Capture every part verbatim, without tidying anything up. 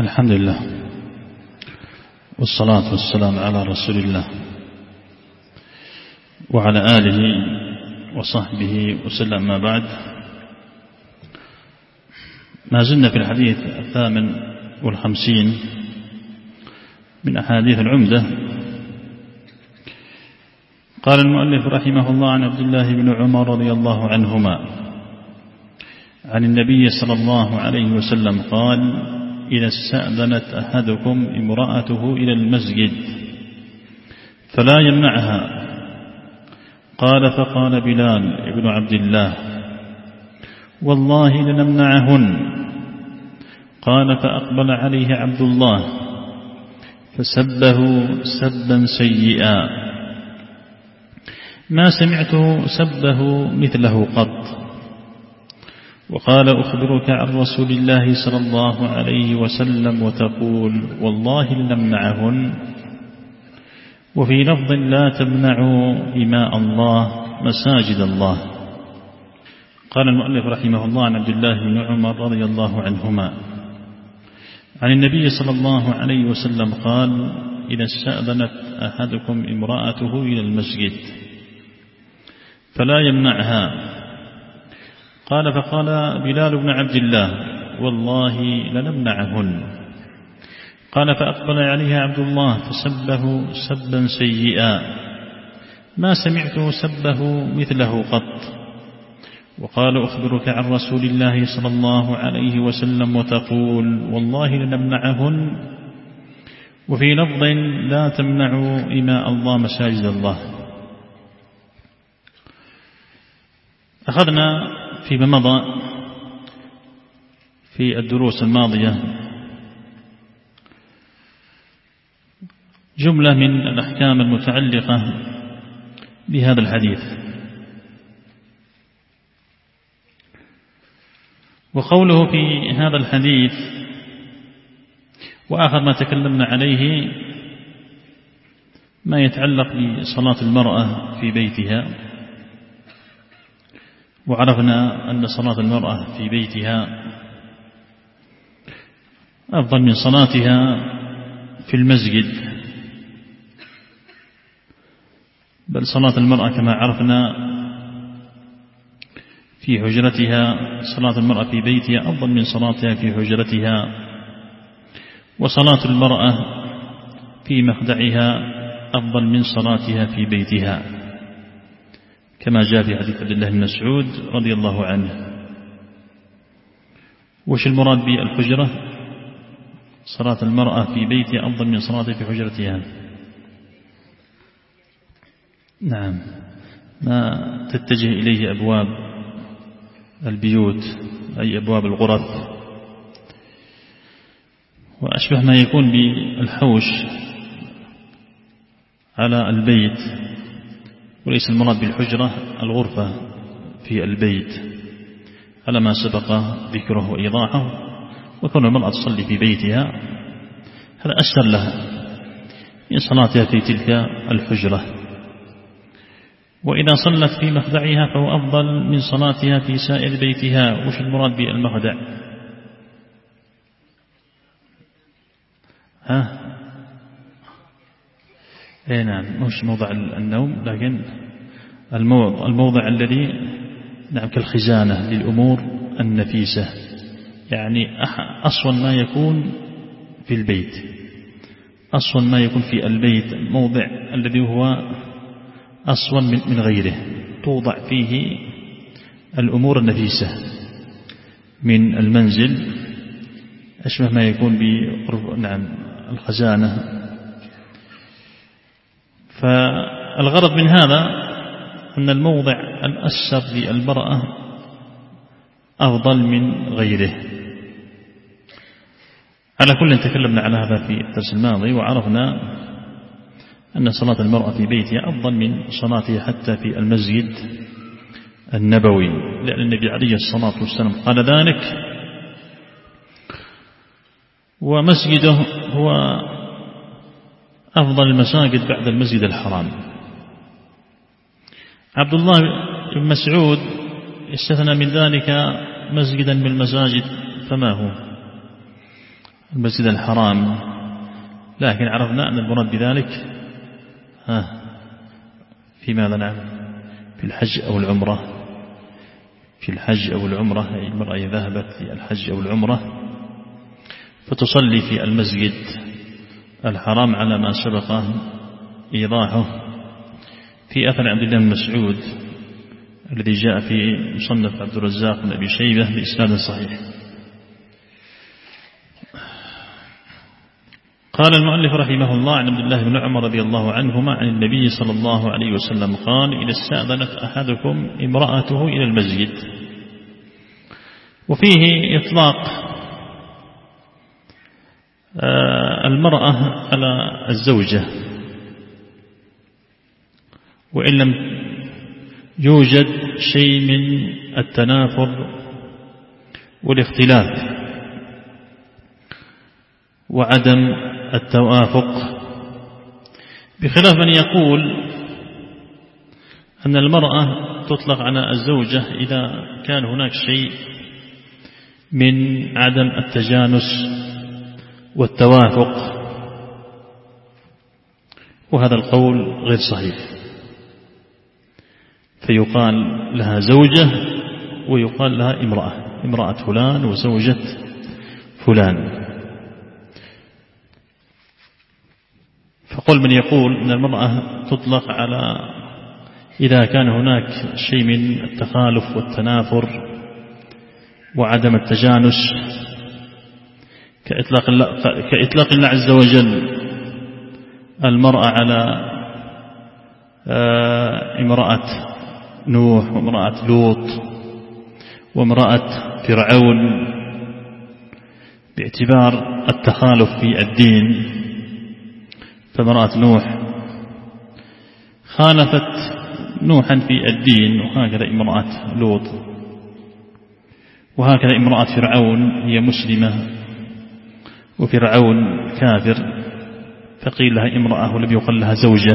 الحمد لله والصلاة والسلام على رسول الله وعلى آله وصحبه وسلم. ما بعد، ما زلنا في الحديث الثامن والخمسين من أحاديث العمدة. قال المؤلف رحمه الله: عن عبد الله بن عمر رضي الله عنهما عن النبي صلى الله عليه وسلم قال: إذا استأذنت أحدكم امرأته إلى المسجد فلا يمنعها. قال: فقال بلال بن عبد الله: والله لنمنعهن. قال: فأقبل عليه عبد الله فسبه سبا سيئا ما سمعته سبه مثله قط. وقال: أخبرك عن رسول الله صلى الله عليه وسلم وتقول: والله لنمنعهن. وفي لفظ: لا تمنعوا إماء الله مساجد الله. قال المؤلف رحمه الله: عن عبد الله بن عمر رضي الله عنهما عن النبي صلى الله عليه وسلم قال: إذا استأذنت أحدكم امرأته إلى المسجد فلا يمنعها. قال: فقال بلال بن عبد الله: والله لنمنعهن. قال: فأقبل عليها عبد الله فسبه سبا سيئا ما سمعته سبه مثله قط. وقال: أخبرك عن رسول الله صلى الله عليه وسلم وتقول: والله لنمنعهن. وفي لفظ: لا تمنعوا إماء الله مساجد الله. أخذنا فيما مضى في الدروس الماضية جملة من الأحكام المتعلقة بهذا الحديث. وقوله في هذا الحديث وآخر ما تكلمنا عليه ما يتعلق بصلاة المرأة في بيتها. وعرفنا أن صلاة المرأة في بيتها أفضل من صلاتها في المسجد، بل صلاة المرأة كما عرفنا في حجرتها، صلاة المرأة في بيتها أفضل من صلاتها في حجرتها. وصلاة المرأة في مخدعها أفضل من صلاتها في بيتها، كما جاء في حديث عبد الله بن مسعود رضي الله عنه. وش المراد بالحجرة؟ صلاة المرأة في بيتها أفضل من صلاتها في حجرتها. نعم، ما تتجه إليه أبواب البيوت، أي أبواب الغرف، وأشبه ما يكون بالحوش على البيت، وليس المراد بالحجرة الغرفة في البيت على ما سبق ذكره وإيضاحه. وكون المرأة تصلي في بيتها هذا أسهل لها من صلاتها في تلك الحجرة. وإذا صلت في مخدعها فهو أفضل من صلاتها في سائر بيتها. وش المراد بالمخدع؟ ها؟ اي نعم، مش موضع النوم، لكن الموضع, الموضع الذي نعم كالخزانة للأمور النفيسة، يعني أصون ما يكون في البيت، أصون ما يكون في البيت، موضع الذي هو أصون من غيره، توضع فيه الأمور النفيسة من المنزل، أشبه ما يكون بقرب نعم الخزانة. فالغرض من هذا أن الموضع الأسر للمرأة أفضل من غيره. على كل تكلمنا على هذا في الدرس الماضي، وعرفنا أن صلاة المرأة في بيتها أفضل من صلاتها حتى في المسجد النبوي، لأن النبي عليه الصلاة والسلام قال ذلك. ومسجده هو أفضل المساجد بعد المسجد الحرام. عبد الله بن مسعود استثنى من ذلك مسجدا من المساجد، فما هو؟ المسجد الحرام، لكن عرفنا أن المراد بذلك ها في ماذا؟ نعم في الحج أو العمرة، في الحج أو العمرة، أي المرأة ذهبت في الحج أو العمرة فتصلي في المسجد الحرام على ما سبق إيضاحه في أثر عبد الله بن مسعود الذي جاء في مصنف عبد الرزاق بن أبي شيبة بإسناد صحيح. قال المؤلف رحمه الله عن عبد الله بن عمر رضي الله عنهما عن النبي صلى الله عليه وسلم قال: إذا استأذنت أحدكم امرأته إلى المسجد. وفيه إطلاق المرأة على الزوجة وإن لم يوجد شيء من التنافر والاختلاف وعدم التوافق، بخلاف من يقول أن المرأة تطلق على الزوجة إذا كان هناك شيء من عدم التجانس والتوافق، وهذا القول غير صحيح، فيقال لها زوجة ويقال لها امرأة، امرأة فلان وزوجة فلان. فقل من يقول أن المرأة تطلق على إذا كان هناك شيء من التخالف والتنافر وعدم التجانس كإطلاق الله, كإطلاق الله عز وجل المرأة على امرأة نوح وامرأة لوط وامرأة فرعون باعتبار التخالف في الدين، فامرأة نوح خالفت نوحا في الدين، وهكذا امرأة لوط، وهكذا امرأة فرعون هي مسلمة وفرعون كافر، فقيل لها امرأة ولم يقل لها زوجة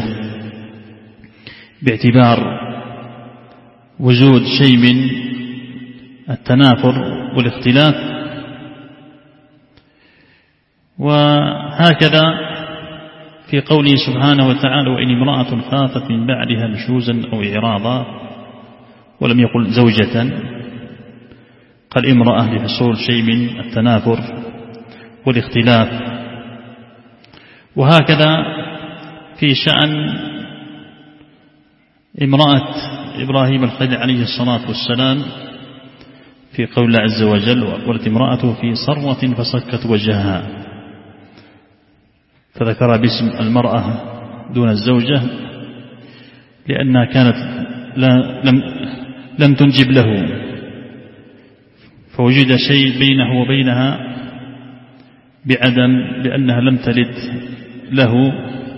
باعتبار وجود شيء من التنافر والاختلاف. وهكذا في قوله سبحانه وتعالى: وإن امرأة خافت من بعدها نشوزا أو إعراضا، ولم يقل زوجة، قال امرأة لحصول شيء من التنافر والاختلاف. وهكذا في شأن امرأة إبراهيم الخليل عليه الصلاة والسلام في قول الله عز وجل: وأقبلت امرأته في صرة فصكت وجهها، فذكر باسم المرأة دون الزوجة لأنها كانت لا لم, لم تنجب له، فوجد شيء بينه وبينها بعدم لأنها لم تلد له.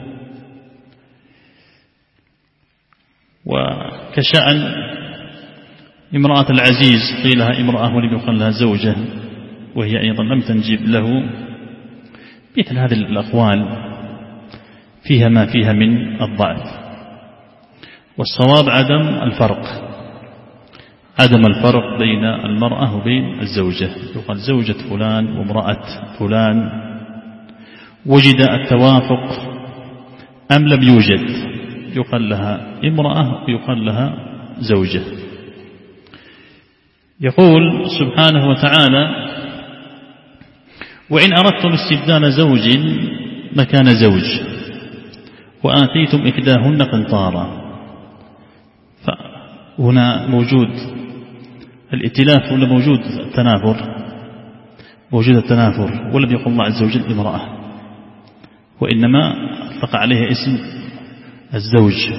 وكشأن امرأة العزيز قيل لها امرأة ولم يقل لها زوجة وهي أيضا لم تنجب له. مثل هذه الأقوال فيها ما فيها من الضعف، والصواب عدم الفرق، عدم الفرق بين المرأة وبين الزوجة. يقال زوجة فلان وامرأة فلان، وجد التوافق أم لم يوجد، يقال لها امرأة ويقال لها زوجة. يقول سبحانه وتعالى: وإن أردتم استبدال زوج مكان زوج وآتيتم إحداهن قنطارا. فهنا موجود الائتلاف ولا موجود التنافر؟ موجود التنافر، ولم يقل الله عز وجل امرأة، وإنما أطلق عليها اسم الزوج.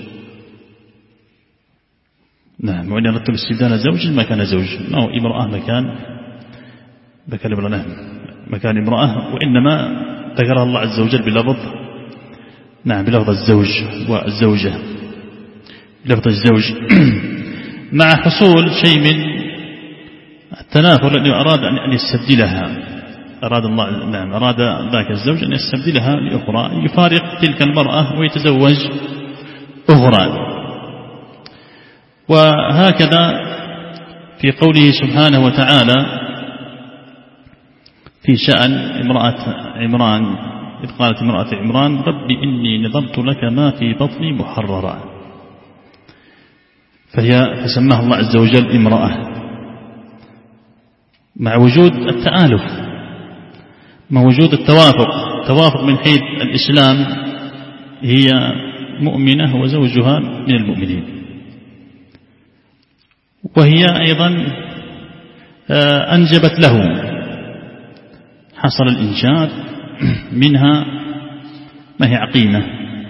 نعم. وإن أردتم استبدال زوج مكان زوج، ما هو امرأة مكان بكلم نعم مكان امرأة، وإنما ذكرها الله عز وجل بلفظ نعم بلفظ الزوج والزوجة، بلفظ الزوج مع حصول شيء من التنافر، لأنه أراد أن يستبدلها، أراد الله نعم أراد ذاك الزوج أن يستبدلها لأخرى، يفارق تلك المرأة ويتزوج أخرى. وهكذا في قوله سبحانه وتعالى: في شأن امرأة عمران، إذ قالت امرأة عمران: ربي إني نظرت لك ما في بطني محررا، فهي فسماها الله عز وجل امرأة، مع وجود التآلف، مع وجود التوافق، توافق من حيث الإسلام، هي مؤمنة وزوجها من المؤمنين، وهي أيضا أنجبت له، حصل الإنجاب منها ما هي عقيمة،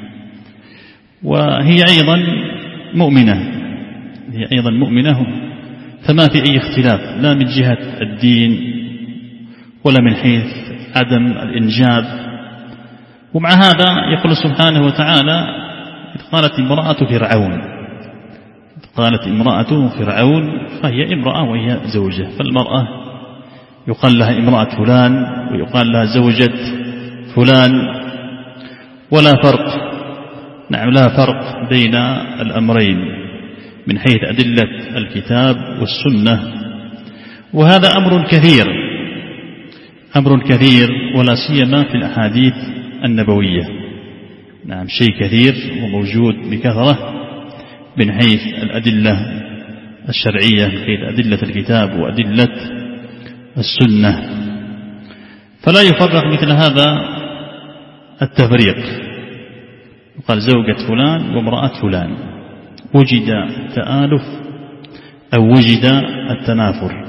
وهي أيضا مؤمنة، هي أيضا مؤمنة، فما في أي اختلاف لا من جهة الدين ولا من حيث عدم الإنجاب. ومع هذا يقول سبحانه وتعالى: إذ قالت امرأة فرعون، إذ قالت امرأة فرعون، فهي امرأة وهي زوجة، فالمرأة يقال لها امرأة فلان ويقال لها زوجة فلان، ولا فرق، نعم لا فرق بين الأمرين من حيث أدلة الكتاب والسنة. وهذا أمر كثير، أمر كثير، ولا سيما في الأحاديث النبوية، نعم شيء كثير وموجود بكثرة من حيث الأدلة الشرعية، من حيث أدلة الكتاب وأدلة السنة، فلا يفرق مثل هذا التفريق، يقال زوجة فلان وامرأة فلان، وجد التآلف أو وجد التنافر،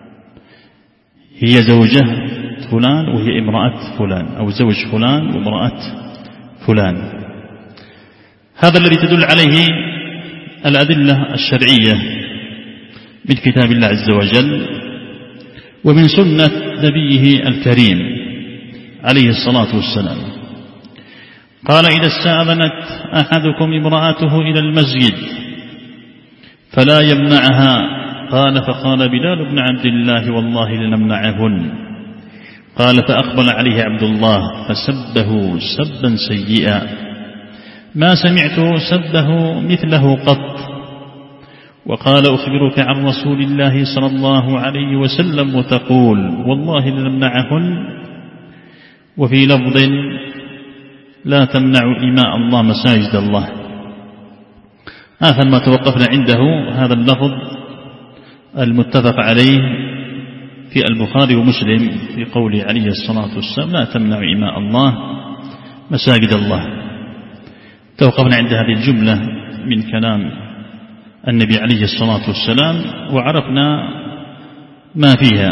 هي زوجة فلان وهي امرأة فلان، أو زوج فلان وامرأة فلان. هذا الذي تدل عليه الأدلة الشرعية من كتاب الله عز وجل ومن سنة نبيه الكريم عليه الصلاة والسلام. قال: إذا استأذنت أحدكم امرأته إلى المسجد فلا يمنعها. قال: فقال بلال بن عبد الله: والله لنمنعهن. قال: فأقبل عليه عبد الله فسبه سبا سيئا ما سمعت سبه مثله قط. وقال: أخبرك عن رسول الله صلى الله عليه وسلم وتقول: والله لنمنعهن. وفي لفظ: لا تمنعوا إماء الله مساجد الله. آخر ما توقفنا عنده هذا اللفظ المتفق عليه في البخاري ومسلم في قوله عليه الصلاة والسلام: لا تمنعوا إماء الله مساجد الله. توقفنا عند هذه الجملة من كلام النبي عليه الصلاة والسلام وعرفنا ما فيها.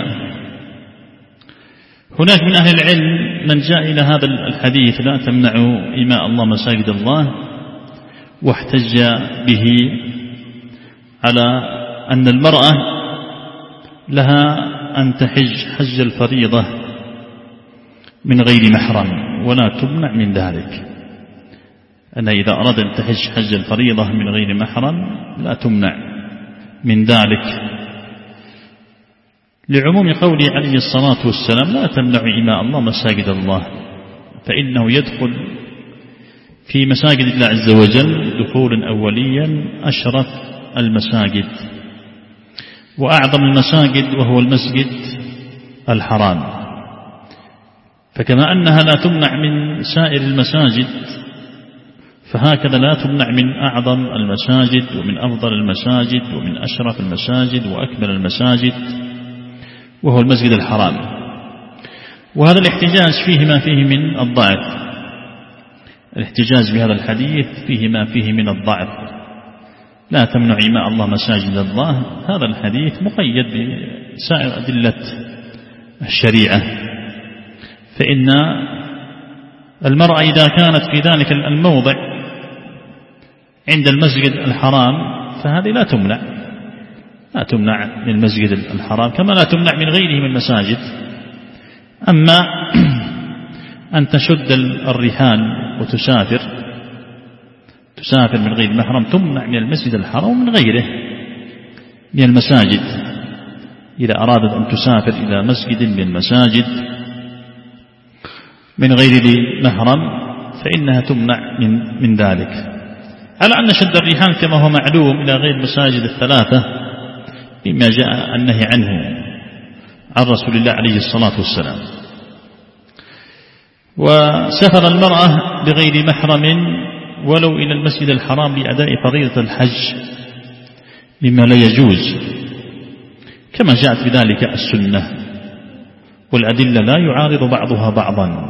هناك من أهل العلم من جاء إلى هذا الحديث: لا تمنعوا إماء الله مساجد الله، واحتج به على أن المرأة لها أن تحج حج الفريضة من غير محرم ولا تمنع من ذلك، أن إذا أراد أن تحج حج الفريضة من غير محرم لا تمنع من ذلك، لعموم قوله عليه الصلاة والسلام: لا تمنعوا إماء الله مساجد الله، فإنه يدخل في مساجد الله عز وجل دخولا أوليا أشرف المساجد وأعظم المساجد، وهو المسجد الحرام. فكما أنها لا تمنع من سائر المساجد، فهكذا لا تمنع من أعظم المساجد ومن أفضل المساجد ومن أشرف المساجد وأكمل المساجد، وهو المسجد الحرام. وهذا الاحتجاج فيه ما فيه من الضعف، الاحتجاج بهذا الحديث فيه ما فيه من الضعف. لا تمنع إماء الله مساجد الله، هذا الحديث مقيد بسائر أدلة الشريعة، فإن المرأة إذا كانت في ذلك الموضع عند المسجد الحرام فهذه لا تمنع، لا تمنع من المسجد الحرام كما لا تمنع من غيره من المساجد. أما أن تشد الرحال وتسافر تسافر من غير محرم تمنع من المسجد الحرام ومن غيره من المساجد. إذا أرادت أن تسافر إلى مسجد من المساجد من غير ذي محرم فإنها تمنع من, من ذلك، على أن شد الرحال كما هو معلوم إلى غير المساجد الثلاثة مما جاء النهي عنه عن رسول الله عليه الصلاة والسلام. وسفر المرأة بغير محرم ولو إلى المسجد الحرام لأداء فريضة الحج مما لا يجوز، كما جاءت بذلك السنة، والأدلة لا يعارض بعضها بعضا.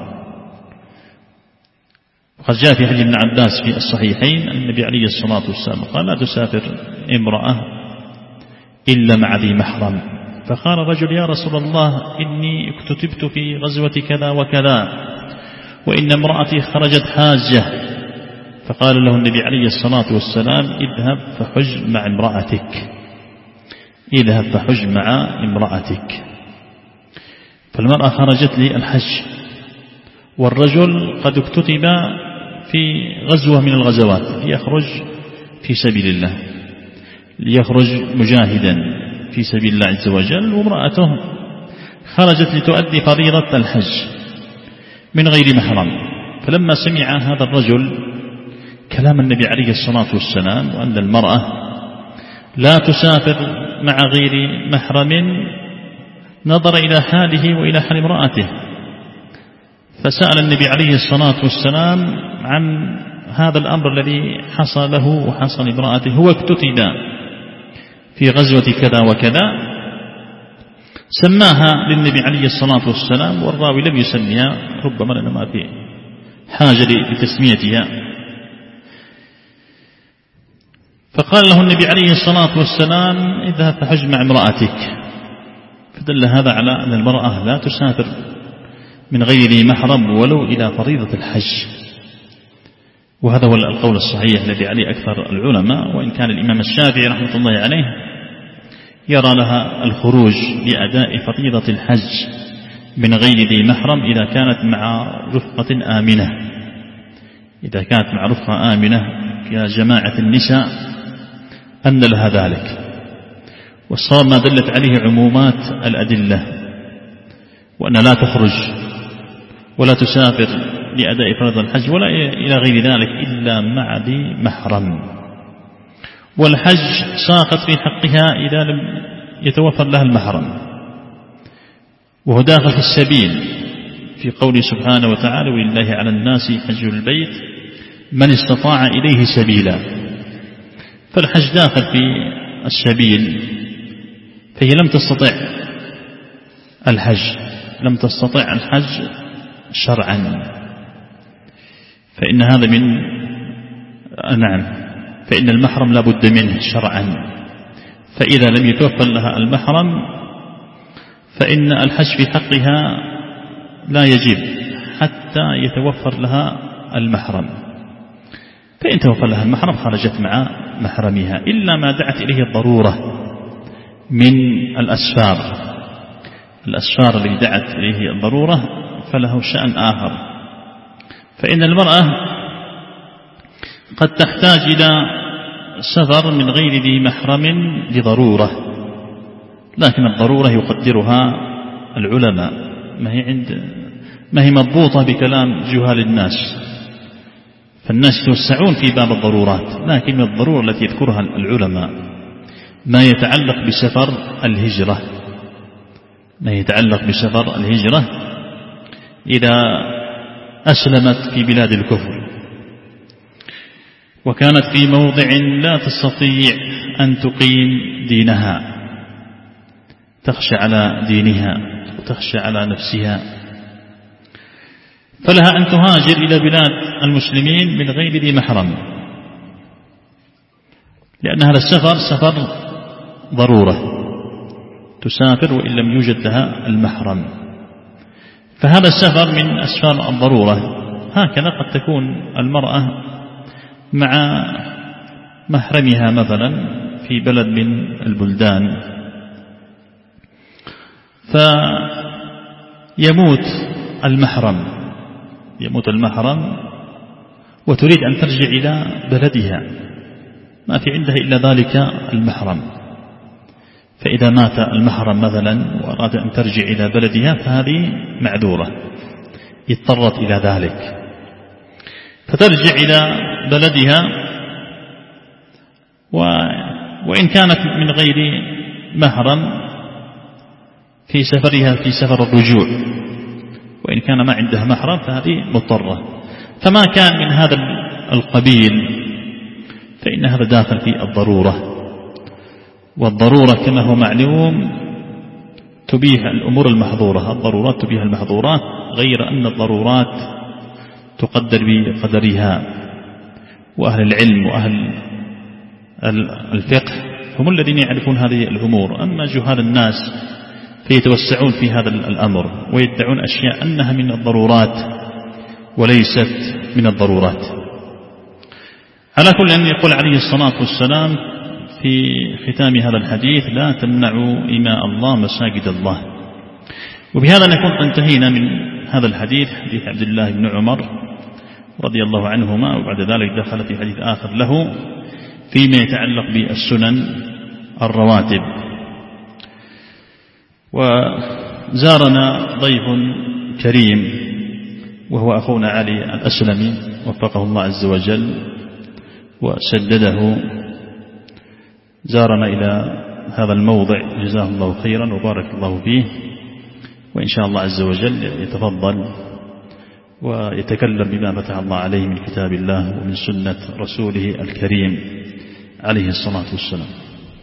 وقد جاء في حديث ابن عباس في الصحيحين أن النبي عليه الصلاة والسلام قال: لا تسافر امرأة إلا مع ذي محرم. فقال رجل: يا رسول الله، إني اكتتبت في غزوة كذا وكذا، وإن امرأتي خرجت حاجة. فقال له النبي عليه الصلاة والسلام: اذهب فحج مع امرأتك، اذهب فحج مع امرأتك. فالمرأة خرجت للحج، والرجل قد اكتتب في غزوة من الغزوات ليخرج في سبيل الله، ليخرج مجاهدا في سبيل الله عز وجل، وامرأته خرجت لتؤدي فريضة الحج من غير محرم. فلما سمع هذا الرجل كلام النبي عليه الصلاة والسلام وأن المرأة لا تسافر مع غير محرم، نظر إلى حاله وإلى حال امرأته، فسأل النبي عليه الصلاة والسلام عن هذا الأمر الذي حصل له وحصل امرأته. هو اكتتب في غزوة كذا وكذا، سماها للنبي عليه الصلاة والسلام، والراوي لم يسميها، ربما لأنه ما في حاجة لتسميتها. فقال له النبي عليه الصلاة والسلام: اذهب فحج مع امرأتك. فدل هذا على أن المرأة لا تسافر من غير ذي محرم ولو إلى فريضة الحج، وهذا هو القول الصحيح الذي عليه أكثر العلماء، وإن كان الإمام الشافعي رحمة الله عليه يرى لها الخروج لأداء فريضة الحج من غير ذي محرم إذا كانت مع رفقة آمنة، إذا كانت مع رفقة آمنة كجماعة النساء أن لها ذلك. والصواب ما دلت عليه عمومات الأدلة، وأن لا تخرج ولا تسافر لأداء فرض الحج ولا إلى غير ذلك إلا مع ذي محرم. والحج ساقط في حقها إذا لم يتوفر لها المحرم، وهو داخل في السبيل في قوله سبحانه وتعالى: ولله على الناس حج البيت من استطاع إليه سبيلا. فالحج داخل في السبيل، فهي لم تستطع الحج لم تستطع الحج شرعا، فإن هذا من نعم فإن المحرم لا بد منه شرعا. فإذا لم يتوفر لها المحرم فإن الحج في حقها لا يجب حتى يتوفر لها المحرم. فإن توفر لها المحرم خرجت مع محرمها، إلا ما دعت إليه الضرورة من الأسفار الأسفار التي دعت إليه الضرورة فله شأن آخر. فإن المرأة قد تحتاج إلى سفر من غير ذي محرم لضرورة، لكن الضرورة يقدرها العلماء، ما هي عند ما هي مضبوطة بكلام جهال الناس. فالناس يتوسعون في باب الضرورات، لكن الضرورة التي يذكرها العلماء ما يتعلق بسفر الهجرة ما يتعلق بسفر الهجرة إذا أسلمت في بلاد الكفر وكانت في موضع لا تستطيع أن تقيم دينها، تخشى على دينها وتخشى على نفسها، فلها أن تهاجر إلى بلاد المسلمين من غير ذي محرم، لأن هذا السفر سفر ضرورة، تسافر وإن لم يوجد لها المحرم. فهذا السفر من أسفار الضرورة. هكذا قد تكون المرأة مع محرمها مثلا في بلد من البلدان، فيموت المحرم يموت المحرم وتريد أن ترجع إلى بلدها، ما في عندها إلا ذلك المحرم. فإذا مات المحرم مثلا وأراد أن ترجع إلى بلدها فهذه معذورة، اضطرت إلى ذلك، فترجع إلى بلدها وإن كانت من غير محرم في سفرها في سفر الرجوع، وإن كان ما عندها محرم فهذه مضطرة. فما كان من هذا القبيل فإن هذا داخل في الضرورة، والضرورة كما هو معلوم تبيح الأمور المحظورة، الضرورات تبيح المحظورات، غير أن الضرورات تقدر بقدرها. وأهل العلم وأهل الفقه هم الذين يعرفون هذه الأمور، أما جهال الناس فيتوسعون في هذا الأمر ويدعون أشياء أنها من الضرورات وليست من الضرورات. على كل أن يقول عليه الصلاة والسلام في ختام هذا الحديث: لا تمنعوا إماء الله مساجد الله. وبهذا نكون انتهينا من هذا الحديث، حديث عبد الله بن عمر رضي الله عنهما. وبعد ذلك دخل في حديث آخر له فيما يتعلق بالسنن الرواتب. وزارنا ضيف كريم وهو أخونا علي الأسلمي وفقه الله عز وجل وسدده، زارنا إلى هذا الموضع، جزاه الله خيرا وبارك الله فيه. وإن شاء الله عز وجل يتفضل ويتكلم بما فتح الله عليه من كتاب الله ومن سنة رسوله الكريم عليه الصلاة والسلام.